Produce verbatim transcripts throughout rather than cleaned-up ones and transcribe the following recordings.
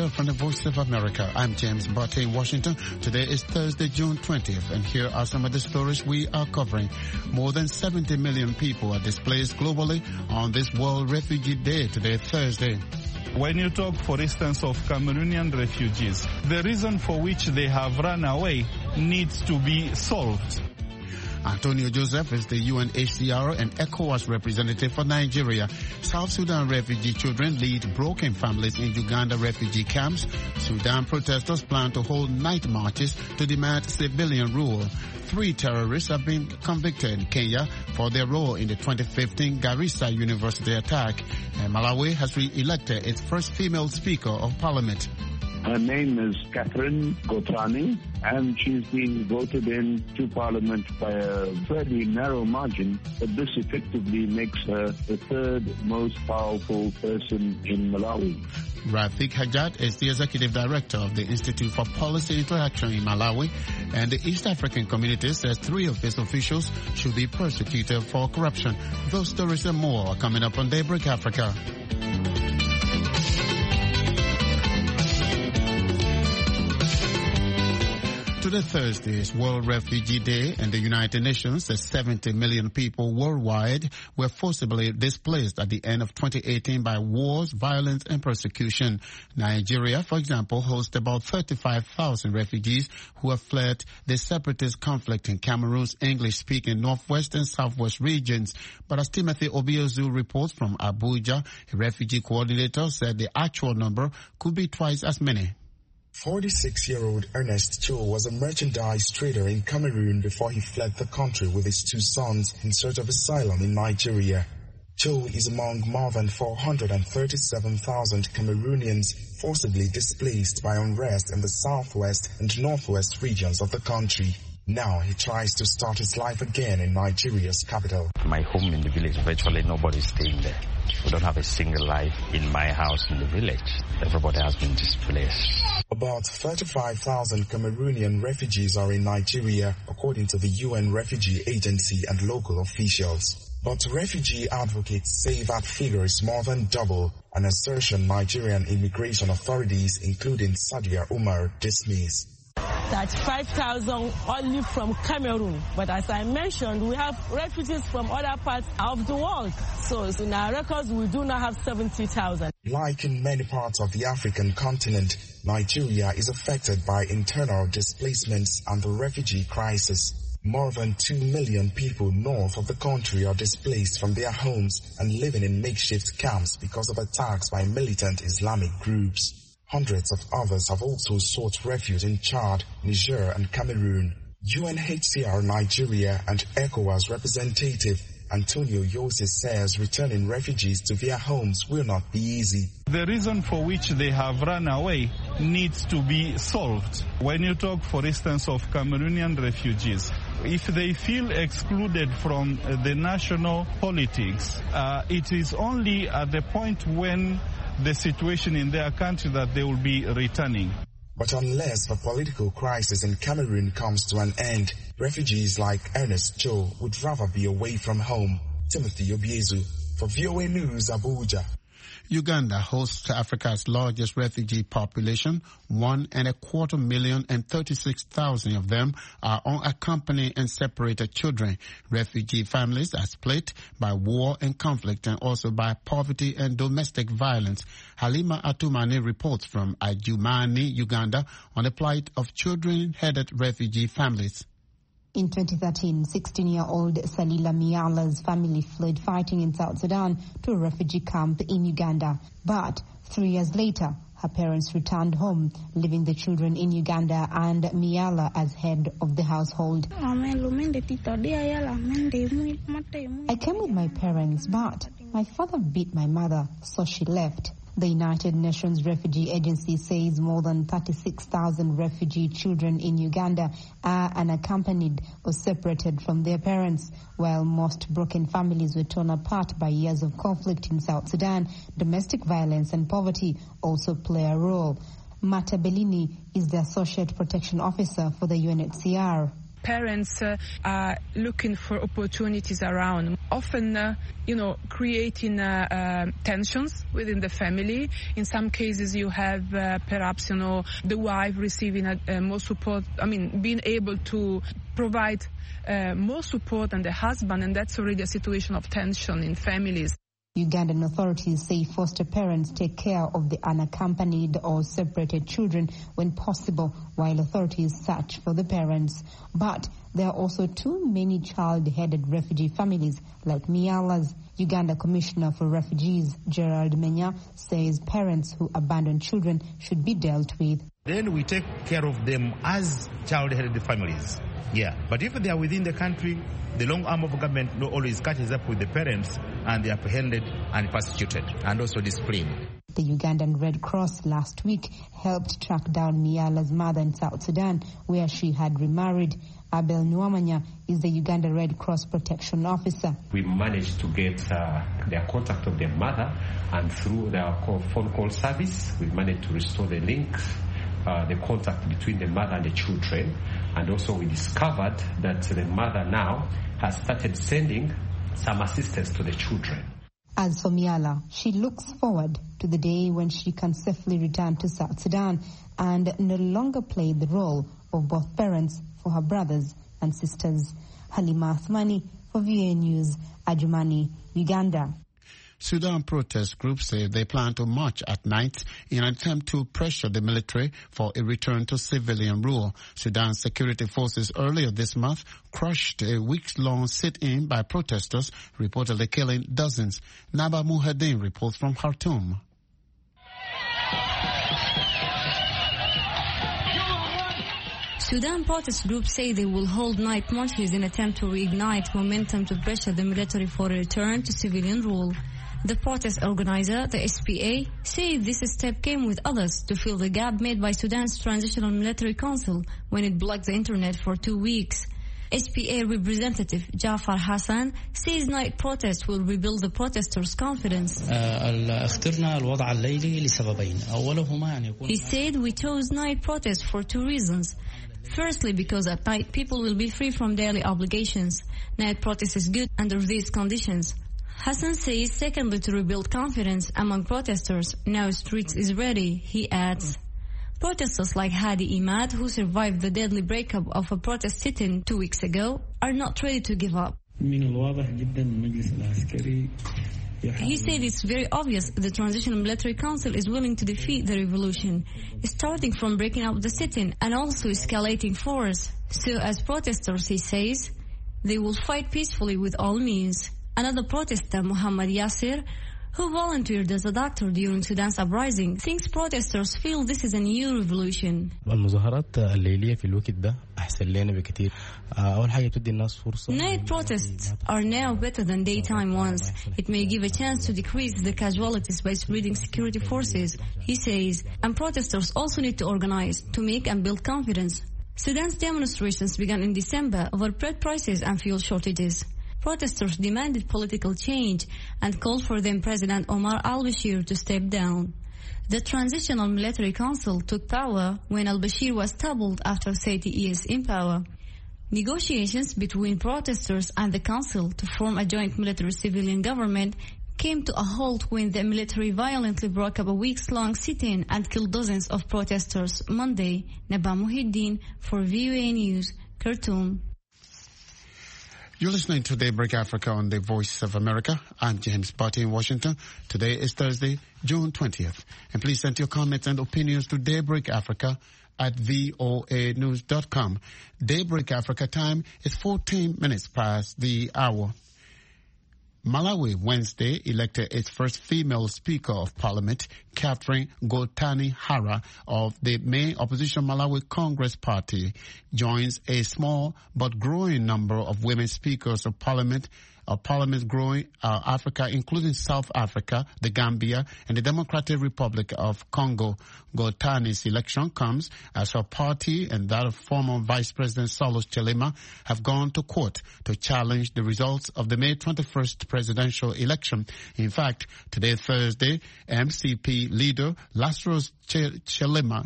Africa from the Voice of America. I'm James Barty in Washington. Today is Thursday, June twentieth, and here are some of the stories we are covering. More than seventy million people are displaced globally on this World Refugee Day today, Thursday. When you talk, for instance, of Cameroonian refugees, the reason for which they have run away needs to be solved. Antonio Joseph is the U N H C R and ECOWAS representative for Nigeria. South Sudan refugee children lead broken families in Uganda refugee camps. Sudan protesters plan to hold night marches to demand civilian rule. Three terrorists have been convicted in Kenya for their role in the twenty fifteen Garissa University attack. And Malawi has re-elected its first female Speaker of Parliament. Her name is Catherine Gotani, and she's been voted in to Parliament by a fairly narrow margin, but this effectively makes her the third most powerful person in Malawi. Rafiq Hajat is the Executive Director of the Institute for Policy Interaction in Malawi, and the East African Community says three of its officials should be prosecuted for corruption. Those stories and more are coming up on Daybreak Africa. Today, Thursday, is World Refugee Day, and the United Nations says seventy million people worldwide were forcibly displaced at the end of twenty eighteen by wars, violence, and persecution. Nigeria, for example, hosts about thirty-five thousand refugees who have fled the separatist conflict in Cameroon's English-speaking northwest and southwest regions. But as Timothy Obiozu reports from Abuja, a refugee coordinator said the actual number could be twice as many. forty-six-year-old Ernest Cho was a merchandise trader in Cameroon before he fled the country with his two sons in search of asylum in Nigeria. Cho is among more than four hundred thirty-seven thousand Cameroonians forcibly displaced by unrest in the southwest and northwest regions of the country. Now he tries to start his life again in Nigeria's capital. My home in the village, virtually nobody is staying there. We don't have a single life in my house in the village. Everybody has been displaced. About thirty-five thousand Cameroonian refugees are in Nigeria, according to the U N Refugee Agency and local officials. But refugee advocates say that figure is more than double, an assertion Nigerian immigration authorities, including Sadia Umar, dismiss. That's five thousand only from Cameroon. But as I mentioned, we have refugees from other parts of the world. So in our records, we do not have seventy thousand. Like in many parts of the African continent, Nigeria is affected by internal displacements and the refugee crisis. More than two million people north of the country are displaced from their homes and living in makeshift camps because of attacks by militant Islamic groups. Hundreds of others have also sought refuge in Chad, Niger, and Cameroon. U N H C R Nigeria and ECOWAS representative Antonio Jose says returning refugees to their homes will not be easy. The reason for which they have run away needs to be solved. When you talk, for instance, of Cameroonian refugees, if they feel excluded from the national politics, uh, it is only at the point when the situation in their country that they will be returning. But unless the political crisis in Cameroon comes to an end, refugees like Ernest Cho would rather be away from home. Timothy Obiezu for V O A News, Abuja. Uganda hosts Africa's largest refugee population. One and a quarter million and thirty-six thousand of them are unaccompanied and separated children. Refugee families are split by war and conflict and also by poverty and domestic violence. Halima Atumani reports from Adjumani, Uganda, on the plight of children-headed refugee families. In twenty thirteen, sixteen-year-old Salila Miala's family fled fighting in South Sudan to a refugee camp in Uganda. But three years later, her parents returned home, leaving the children in Uganda and Miala as head of the household. I came with my parents, but my father beat my mother, so she left. The United Nations Refugee Agency says more than thirty-six thousand refugee children in Uganda are unaccompanied or separated from their parents. While most broken families were torn apart by years of conflict in South Sudan, domestic violence and poverty also play a role. Mata Bellini is the Associate Protection Officer for the U N H C R. Parents uh, are looking for opportunities around, often, uh, you know, creating uh, uh, tensions within the family. In some cases, you have uh, perhaps, you know, the wife receiving a, a more support, I mean, being able to provide uh, more support than the husband, and that's already a situation of tension in families. Ugandan authorities say foster parents take care of the unaccompanied or separated children when possible, while authorities search for the parents. But there are also too many child-headed refugee families like Miala's. Uganda Commissioner for Refugees, Gerald Menya, says parents who abandon children should be dealt with. Then we take care of them as child-headed families. Yeah, but if they are within the country, the long arm of government not always catches up with the parents, and they are apprehended and persecuted and also disciplined. The Ugandan Red Cross last week helped track down Miala's mother in South Sudan, where she had remarried. Abel Nwamanya is the Uganda Red Cross protection officer. We managed to get uh, their contact of their mother, and through their call, phone call service, we managed to restore the link, uh, the contact between the mother and the children. And also we discovered that the mother now has started sending some assistance to the children. As for Miala, she looks forward to the day when she can safely return to South Sudan and no longer play the role of both parents for her brothers and sisters. Halima Athmani for V A News, Adjumani, Uganda. Sudan protest groups say they plan to march at night in an attempt to pressure the military for a return to civilian rule. Sudan's security forces earlier this month crushed a weeks-long sit-in by protesters, reportedly killing dozens. Naba Muhaddin reports from Khartoum. Sudan protest groups say they will hold night marches in an attempt to reignite momentum to pressure the military for a return to civilian rule. The protest organizer, the S P A, said this step came with others to fill the gap made by Sudan's Transitional Military Council when it blocked the internet for two weeks. S P A representative Jafar Hassan says night protests will rebuild the protesters' confidence. He said we chose night protests for two reasons. Firstly, because at night people will be free from daily obligations. Night protest is good under these conditions. Hassan says secondly to rebuild confidence among protesters. Now streets is ready, he adds. Protesters like Hadi Imad, who survived the deadly breakup of a protest sit-in two weeks ago, are not ready to give up. He said it's very obvious the Transitional Military Council is willing to defeat the revolution, starting from breaking up the sit-in and also escalating force. So as protesters, he says, they will fight peacefully with all means. Another protester, Muhammad Yasser, who volunteered as a doctor during Sudan's uprising, thinks protesters feel this is a new revolution. Night protests are now better than daytime ones. It may give a chance to decrease the casualties by spreading security forces, he says, and protesters also need to organize to make and build confidence. Sudan's demonstrations began in December over bread prices and fuel shortages. Protesters demanded political change and called for then President Omar al-Bashir to step down. The Transitional Military Council took power when al-Bashir was toppled after thirty years in power. Negotiations between protesters and the council to form a joint military-civilian government came to a halt when the military violently broke up a weeks-long sit-in and killed dozens of protesters Monday. Naba Muhiddin for V O A News, Khartoum. You're listening to Daybreak Africa on the Voice of America. I'm James Barty in Washington. Today is Thursday, June twentieth. And please send your comments and opinions to Daybreak Africa at voa news dot com. Daybreak Africa time is fourteen minutes past the hour. Malawi Wednesday elected its first female Speaker of Parliament, Catherine Gotani Hara of the main opposition Malawi Congress Party, joins a small but growing number of women Speakers of Parliament of parliaments growing uh, Africa, including South Africa, the Gambia, and the Democratic Republic of Congo. Gotani's election comes as her party and that of former Vice President Saulos Chilima have gone to court to challenge the results of the May twenty-first presidential election. In fact, today, Thursday, M C P leader Lazarus Chilima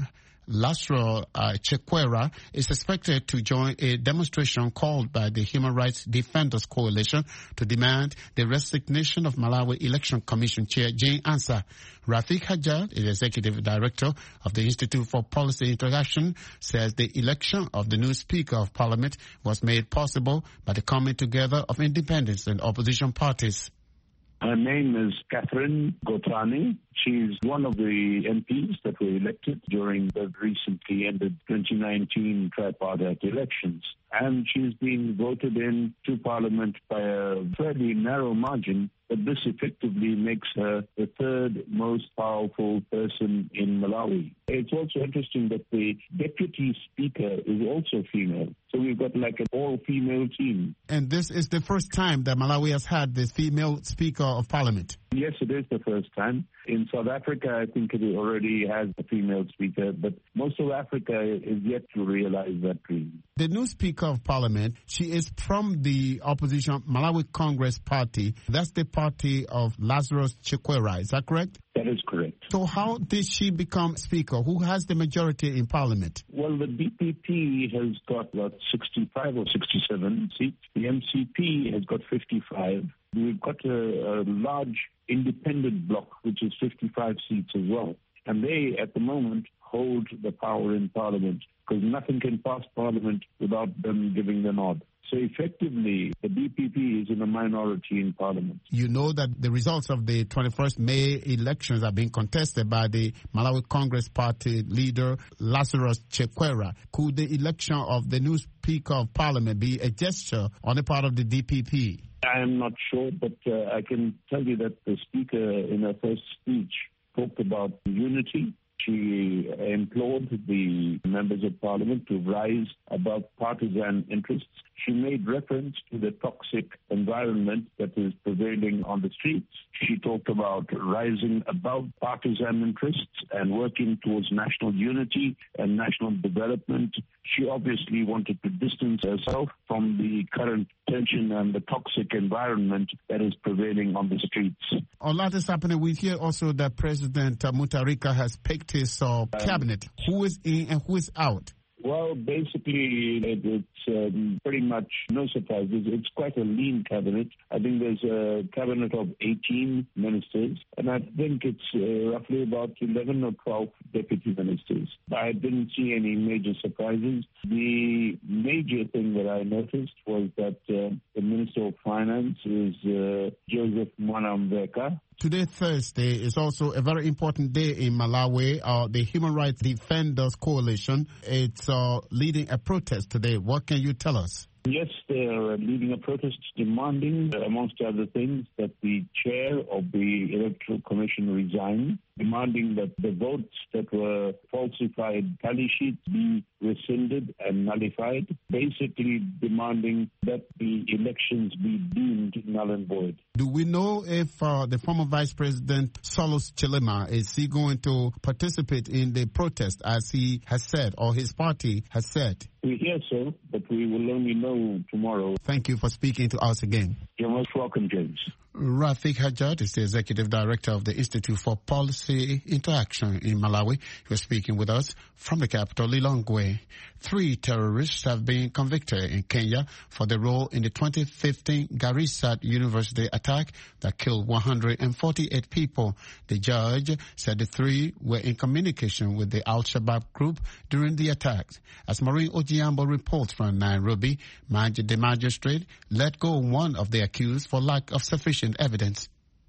Lazarus uh, Chakwera is expected to join a demonstration called by the Human Rights Defenders Coalition to demand the resignation of Malawi Election Commission Chair Jane Ansah. Rafik Hajjat, the Executive Director of the Institute for Policy Interaction, says the election of the new Speaker of Parliament was made possible by the coming together of independents and opposition parties. Her name is Catherine Gotrani. She's one of the M Ps that were elected during the recently ended twenty nineteen tripartite elections. And she's been voted in to Parliament by a fairly narrow margin, but this effectively makes her the third most powerful person in Malawi. It's also interesting that the Deputy Speaker is also female. So we've got like an all-female team. And this is the first time that Malawi has had this female Speaker of Parliament. Yes, it is the first time. In South Africa, I think it already has a female speaker, but most of Africa is yet to realize that dream. The new Speaker of Parliament, she is from the opposition Malawi Congress Party. That's the party of Lazarus Chakwera. Is that correct? That is correct. So how did she become Speaker? Who has the majority in Parliament? Well, the D P P has got about sixty-five or sixty-seven seats. The M C P has got fifty-five. We've got a, a large independent bloc, which is fifty-five seats as well. And they, at the moment, hold the power in Parliament, because nothing can pass Parliament without them giving the nod. So effectively, the D P P is in a minority in Parliament. You know that the results of the twenty-first May elections are being contested by the Malawi Congress Party leader, Lazarus Chakwera. Could the election of the new Speaker of Parliament be a gesture on the part of the D P P? I am not sure, but uh, I can tell you that the Speaker, in her first speech, talked about unity. She implored the members of Parliament to rise above partisan interests. She made reference to the toxic environment that is prevailing on the streets. She talked about rising above partisan interests and working towards national unity and national development. She obviously wanted to distance herself from the current tension and the toxic environment that is prevailing on the streets. A lot is happening. We hear also that President uh, Mutharika has picked his uh, cabinet. Who is in and who is out? Well, basically, it, it's um, pretty much no surprises. It's quite a lean cabinet. I think there's a cabinet of eighteen ministers, and I think it's uh, roughly about eleven or twelve deputy ministers. I didn't see any major surprises. The major thing that I noticed was that uh, the Minister of Finance is uh, Joseph Mwanamveka. Today, Thursday, is also a very important day in Malawi. Uh, the Human Rights Defenders Coalition, it's uh, leading a protest today. What can you tell us? Yes, they are leading a protest demanding, amongst other things, that the chair of the Electoral Commission resign, demanding that the votes that were falsified tally sheets be rescinded and nullified, basically demanding that the elections be deemed null and void. Do we know if uh, the former Vice President Solus Chilema, is he going to participate in the protest as he has said, or his party has said? We hear so, but we will only know tomorrow. Thank you for speaking to us again. You're most welcome, James. Rafik Hajjat is the Executive Director of the Institute for Policy Interaction in Malawi. He was speaking with us from the capital, Lilongwe. Three terrorists have been convicted in Kenya for their role in the twenty fifteen Garissa University attack that killed one hundred forty-eight people. The judge said the three were in communication with the Al-Shabaab group during the attack. As Maureen Ojiambo reports from Nairobi, the magistrate let go one of the accused for lack of sufficient evidence.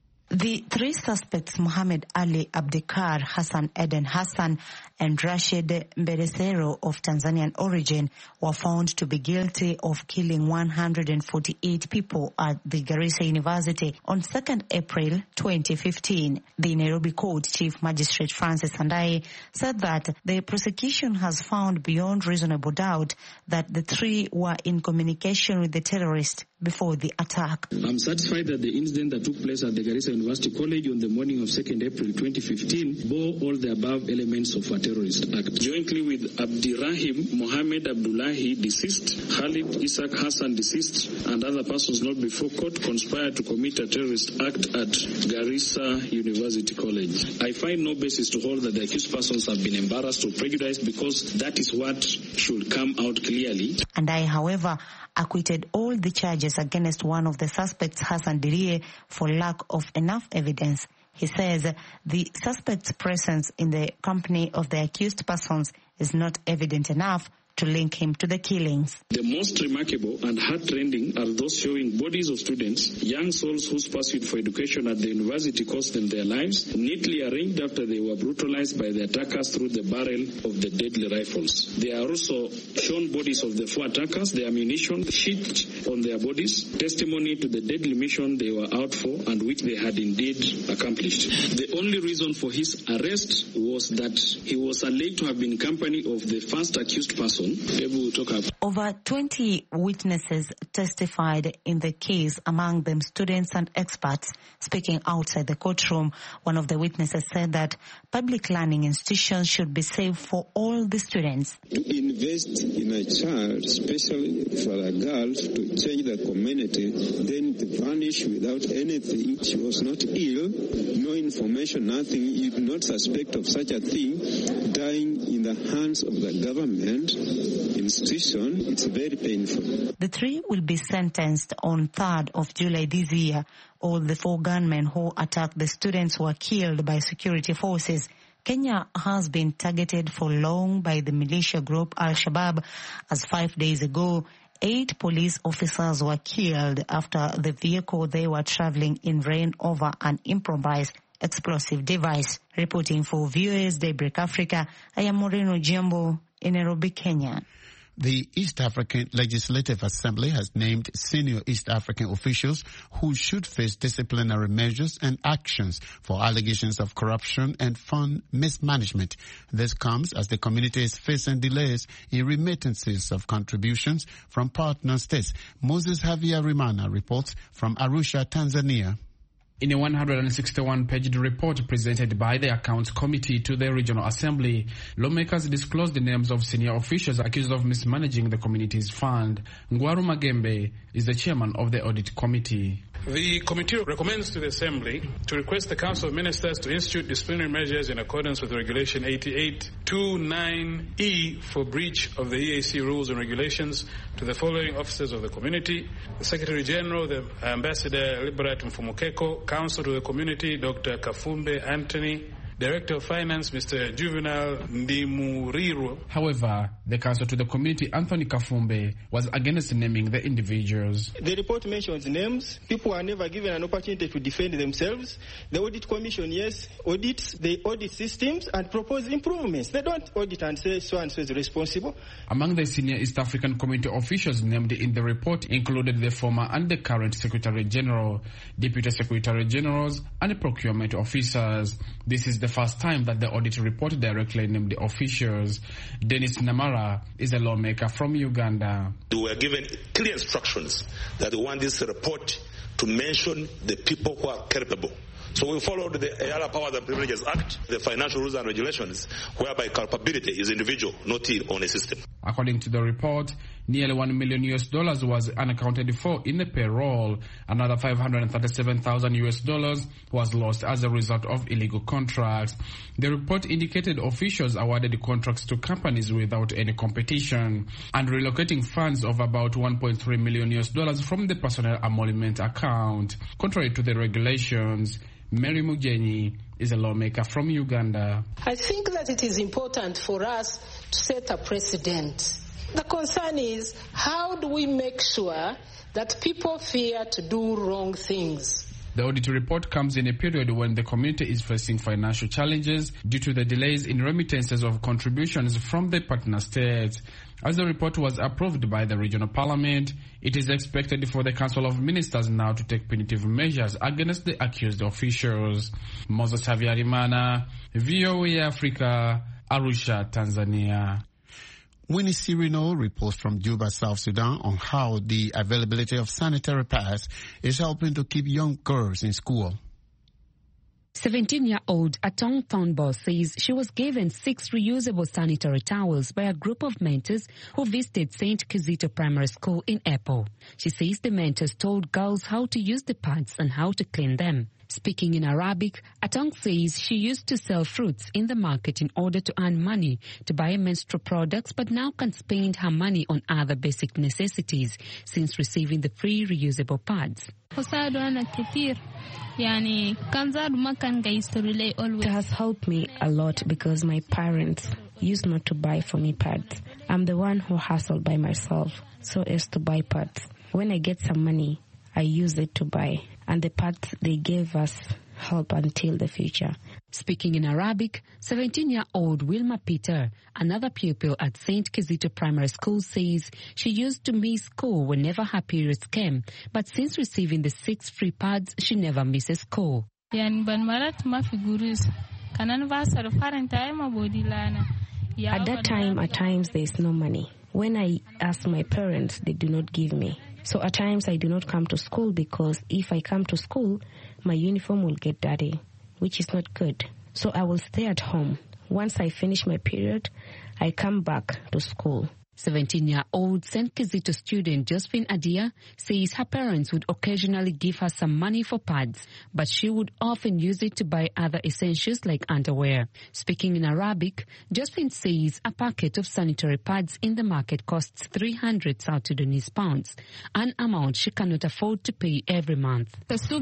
The three suspects, Muhammad Ali Abdikar, Hassan Eden Hassan, and Rashid Mberesero of Tanzanian origin, were found to be guilty of killing one hundred forty-eight people at the Garissa University on second April twenty fifteen. The Nairobi Court Chief Magistrate Francis Andai said that the prosecution has found beyond reasonable doubt that the three were in communication with the terrorists before the attack. I'm satisfied that the incident that took place at the Garissa University College on the morning of second April twenty fifteen bore all the above elements of a terrorist Terrorist Act. Jointly with Abdirahim Mohammed Abdullahi, deceased, Khalid Isaac Hassan, deceased, and other persons not before court conspired to commit a terrorist act at Garissa University College. I find no basis to hold that the accused persons have been embarrassed or prejudiced, because that is what should come out clearly. And I, however, acquitted all the charges against one of the suspects, Hassan Dirie, for lack of enough evidence. He says the suspect's presence in the company of the accused persons is not evident enough to link him to the killings. The most remarkable and heart-rending are those showing bodies of students, young souls whose pursuit for education at the university cost them their lives, neatly arranged after they were brutalized by the attackers through the barrel of the deadly rifles. They are also shown bodies of the four attackers, their ammunition sheathed on their bodies, testimony to the deadly mission they were out for and which they had indeed accomplished. The only reason for his arrest was that he was alleged to have been in company of the first accused person. Over twenty witnesses testified in the case, among them students and experts. Speaking outside the courtroom, one of the witnesses said that public learning institutions should be safe for all the students. To invest in a child, especially for a girl, to change the community, then to vanish without anything. She was not ill, no information, nothing. You do not suspect of such a thing. Dying in the hands of the government institution, it's very painful. The three will be sentenced on third of July this year. All the four gunmen who attacked the students were killed by security forces. Kenya has been targeted for long by the militia group Al-Shabaab, as five days ago, eight police officers were killed after the vehicle they were traveling in ran over an improvised explosive device. Reporting for V O A's Daybreak Africa, I am Moreno Jimbo in Nairobi, Kenya. The East African Legislative Assembly has named senior East African officials who should face disciplinary measures and actions for allegations of corruption and fund mismanagement. This comes as the community is facing delays in remittances of contributions from partner states. Moses Javier Rimana reports from Arusha, Tanzania. In a one hundred sixty-one page report presented by the Accounts Committee to the Regional Assembly, lawmakers disclosed the names of senior officials accused of mismanaging the community's fund. Ngwaru Magembe is the chairman of the Audit Committee. The committee recommends to the Assembly to request the Council of Ministers to institute disciplinary measures in accordance with Regulation eighty-eight twenty-nine E for breach of the E A C rules and regulations to the following officers of the community: the Secretary General, the Ambassador Liberat Mfumukeko, Counsel to the Community, Doctor Kafumbe Anthony, Director of Finance, Mister Juvenal Ndimuriro. However, the counsel to the community, Anthony Kafumbe, was against naming the individuals. The report mentions names. People are never given an opportunity to defend themselves. The Audit Commission, yes, audits. They audit systems and propose improvements. They don't audit and say so and so is responsible. Among the senior East African Community officials named in the report included the former and the current Secretary General, Deputy Secretary Generals, and procurement officers. This is the first time that the audit report directly named the officials. Dennis Namara is a lawmaker from Uganda. We were given clear instructions that we want this report to mention the people who are capable. So we followed the Ayala Powers and Privileges Act, the financial rules and regulations, whereby culpability is individual, not on a system. According to the report, nearly one million U S dollars was unaccounted for in the payroll. Another five hundred thirty-seven thousand U S dollars was lost as a result of illegal contracts. The report indicated officials awarded contracts to companies without any competition and relocating funds of about one point three million U S dollars from the personnel emolument account. Contrary to the regulations, Mary Mugenyi is a lawmaker from Uganda. I think that it is important for us to set a precedent. The concern is, how do we make sure that people fear to do wrong things? The audit report comes in a period when the community is facing financial challenges due to the delays in remittances of contributions from the partner states. As the report was approved by the regional parliament, it is expected for the Council of Ministers now to take punitive measures against the accused officials. Moses Havyarimana, V O A Africa, Arusha, Tanzania. Winnie Sirino reports from Juba, South Sudan, on how the availability of sanitary pads is helping to keep young girls in school. seventeen-year-old Atong Thornball says she was given six reusable sanitary towels by a group of mentors who visited Saint Kizito Primary School in Epo. She says the mentors told girls how to use the pads and how to clean them. Speaking in Arabic, Atong says she used to sell fruits in the market in order to earn money to buy menstrual products, but now can spend her money on other basic necessities since receiving the free reusable pads. It has helped me a lot because my parents used not to buy for me pads. I'm the one who hustled by myself so as to buy pads. When I get some money, I use it to buy, and the pads they gave us help until the future. Speaking in Arabic, seventeen-year-old Wilma Peter, another pupil at Saint Kizito Primary School, says she used to miss school whenever her periods came, but since receiving the six free pads, she never misses school. At that time, at times there is no money. When I ask my parents, they do not give me. So at times I do not come to school because if I come to school, my uniform will get dirty, which is not good. So I will stay at home. Once I finish my period, I come back to school. seventeen-year-old Saint Kizito student Josephine Adia says her parents would occasionally give her some money for pads, but she would often use it to buy other essentials like underwear. Speaking in Arabic, Josephine says a packet of sanitary pads in the market costs three hundred South Sudanese pounds, an amount she cannot afford to pay every month.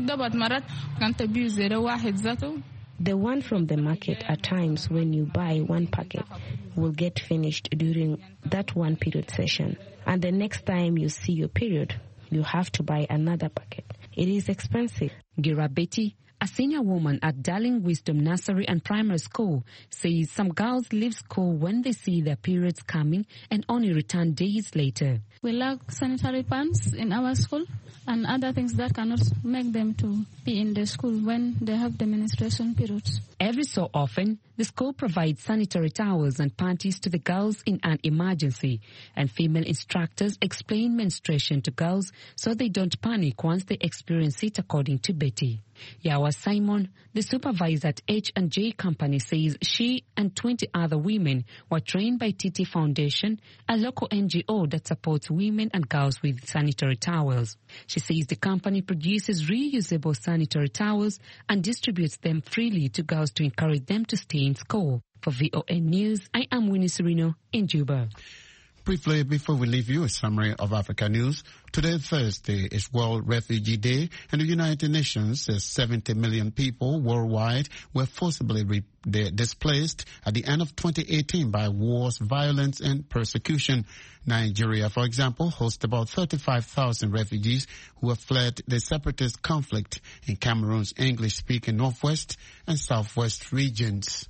The one from the market, at times when you buy one packet, will get finished during that one period session. And the next time you see your period, you have to buy another packet. It is expensive. Gira Betty, a senior woman at Darling Wisdom Nursery and Primary School, says some girls leave school when they see their periods coming and only return days later. We lack sanitary pads in our school and other things that cannot make them to be in the school when they have the menstruation periods. Every so often, the school provides sanitary towels and panties to the girls in an emergency, and female instructors explain menstruation to girls so they don't panic once they experience it, according to Betty. Yawa Simon, the supervisor at H and J Company, says she and twenty other women were trained by T T Foundation, a local N G O that supports women and girls with sanitary towels. She says the company produces reusable sanitary towels and distributes them freely to girls to encourage them to stay in school. For V O N News, I am Winnie Serino in Juba. Briefly, before we leave you, a summary of Africa news. Today, Thursday, is World Refugee Day, and the United Nations says seventy million people worldwide were forcibly re- displaced at the end of twenty eighteen by wars, violence, and persecution. Nigeria, for example, hosts about thirty-five thousand refugees who have fled the separatist conflict in Cameroon's English-speaking northwest and southwest regions.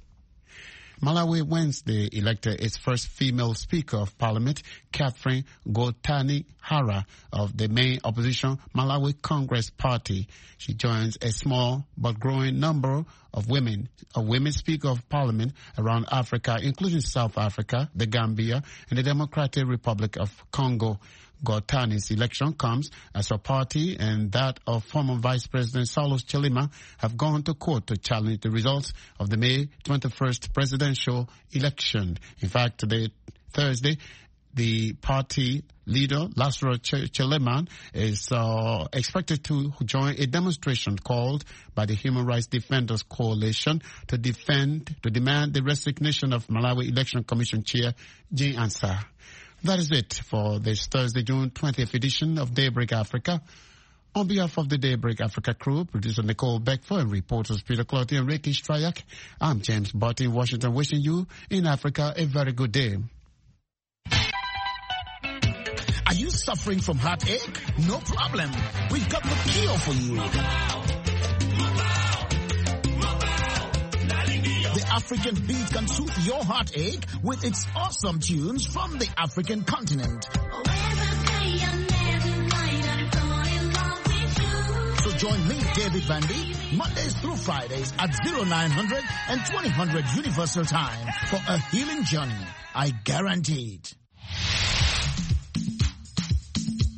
Malawi Wednesday elected its first female Speaker of Parliament, Catherine Gotani Hara, of the main opposition Malawi Congress Party. She joins a small but growing number of women, of women Speaker of Parliament around Africa, including South Africa, the Gambia, and the Democratic Republic of Congo. Gotani's election comes as her party and that of former Vice President Saulos Chilima have gone to court to challenge the results of the May twenty-first presidential election. In fact, today, Thursday, the party leader, Lazarus Chilima, is uh, expected to join a demonstration called by the Human Rights Defenders Coalition to defend, to demand the resignation of Malawi Election Commission Chair Jean Ansah. That is it for this Thursday, June twentieth edition of Daybreak Africa. On behalf of the Daybreak Africa crew, producer Nicole Beckford and reporters Peter Clotty and Ricky Strayak, I'm James Barty in Washington, wishing you in Africa a very good day. Are you suffering from heartache? No problem. We've got the cure for you. The African beat can soothe your heartache with its awesome tunes from the African continent. So join me, David Vandy, Mondays through Fridays at oh nine hundred and twenty hundred Universal Time for a healing journey. I guarantee it.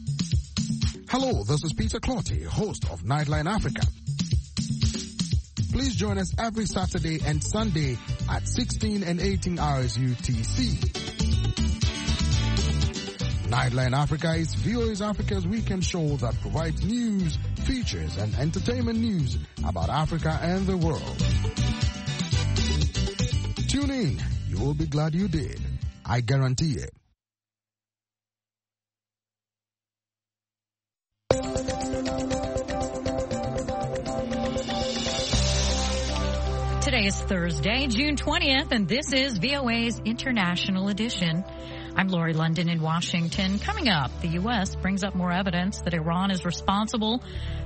Hello, this is Peter Clotty, host of Nightline Africa. Please join us every Saturday and Sunday at sixteen and eighteen hours U T C. Nightline Africa is V O A's Africa's weekend show that provides news, features, and entertainment news about Africa and the world. Tune in. You will be glad you did. I guarantee it. Today is Thursday, June twentieth, and this is V O A's International Edition. I'm Lori London in Washington. Coming up, the U S brings up more evidence that Iran is responsible